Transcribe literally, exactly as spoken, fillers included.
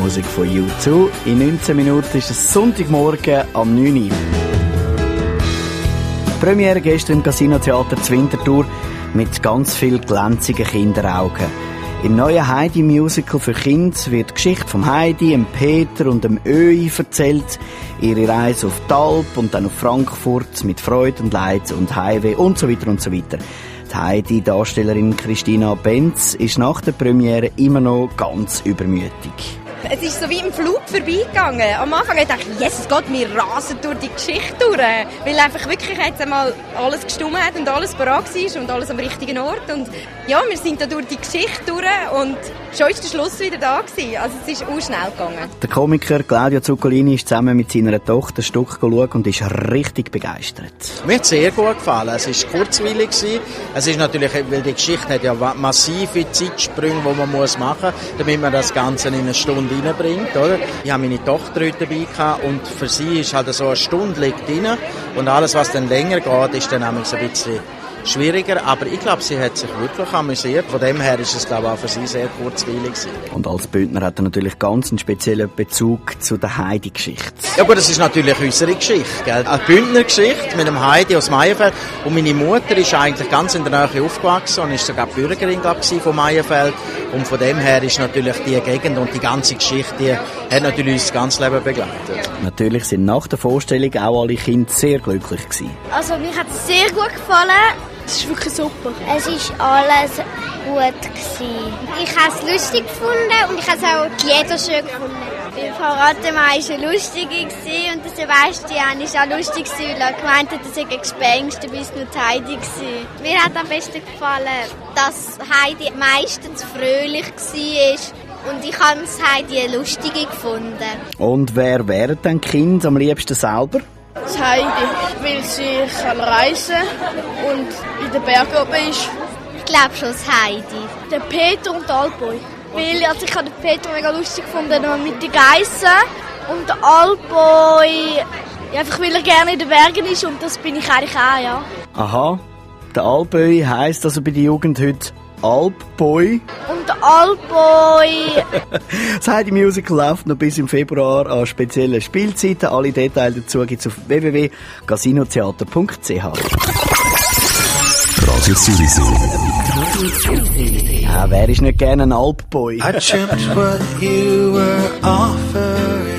Musik von U zwei. In neunzehn Minuten ist es Sonntagmorgen am neun Uhr. Premiere gestern im Casino-Theater zur Winterthur mit ganz viel glänzigen Kinderaugen. Im neuen Heidi-Musical für Kinder wird die Geschichte von Heidi, dem Peter und dem Öi erzählt. Ihre Reise auf die Alp und dann auf Frankfurt mit Freude und Leid und Heimweh und so weiter und so weiter. Die Heidi-Darstellerin Christina Benz ist nach der Premiere immer noch ganz übermütig. Es ist so wie im Flug vorbeigegangen. Am Anfang dachte ich, Jesus Gott, wir rasen durch die Geschichte durch. Weil einfach wirklich jetzt einmal alles gestimmt hat und alles bereit war und alles am richtigen Ort. Und ja, wir sind da durch die Geschichte durch und schon ist der Schluss wieder da gewesen. Also es ist auch schnell gegangen. Der Komiker Claudio Zuccolini ist zusammen mit seiner Tochter ein Stück geschaut und ist richtig begeistert. Mir hat es sehr gut gefallen. Es war kurzweilig. Es ist natürlich, weil die Geschichte hat ja massive Zeitsprünge, die man muss machen muss, damit man das Ganze in eine Stunde reinbringt, oder? Ich habe meine Tochter heute dabei gehabt und für sie ist halt so eine Stunde liegt drin und alles, was dann länger geht, ist dann nämlich so ein bisschen schwieriger, aber ich glaube, sie hat sich wirklich amüsiert. Von dem her ist es, glaube ich, auch für sie sehr kurzweilig gewesen. Und als Bündner hat er natürlich ganz einen speziellen Bezug zu der Heidi-Geschichte. Ja gut, das ist natürlich unsere Geschichte, gell? Eine Bündner-Geschichte mit dem Heidi aus Meyenfeld. Und meine Mutter ist eigentlich ganz in der Nähe aufgewachsen und ist sogar Bürgerin, glaube ich, von Meyenfeld. Und von dem her ist natürlich die Gegend und die ganze Geschichte, die hat natürlich uns das ganze Leben begleitet. Natürlich sind nach der Vorstellung auch alle Kinder sehr glücklich gewesen. Also mir hat es sehr gut gefallen. Es ist wirklich super. Es ist alles gut gewesen. Ich habe es lustig gefunden und ich habe auch die Lieder schön gefunden. Der Verratemann war lustig und der Sebastian war auch lustig, weil er gemeint hat, er sei ein Gespenst, dabei war nur die Heidi. Mir hat am besten gefallen, dass Heidi meistens fröhlich war. Und ich habe es Heidi lustig gefunden. Und wer wären denn die Kinder am liebsten selber? Das Heidi, weil sie kann reisen und in den Bergen oben ist. Ich glaube schon das Heidi. Der Peter und der Alpboy. Weil also ich habe den Peter mega lustig gefunden mit den Geissen. Und der Alpboy, ja, einfach weil er gerne in den Bergen ist und das bin ich eigentlich auch, ja. Aha, der Alpboy heisst also bei der Jugend heute Alpboy. Und der Alpboy. Das Heidi-Musical läuft noch bis im Februar an speziellen Spielzeiten. Alle Details dazu gibt es auf w w w punkt casinotheater punkt c h. Radio Sowieso. Ja, wer ist nicht gerne ein Alpboy? I dreamt what you were offering.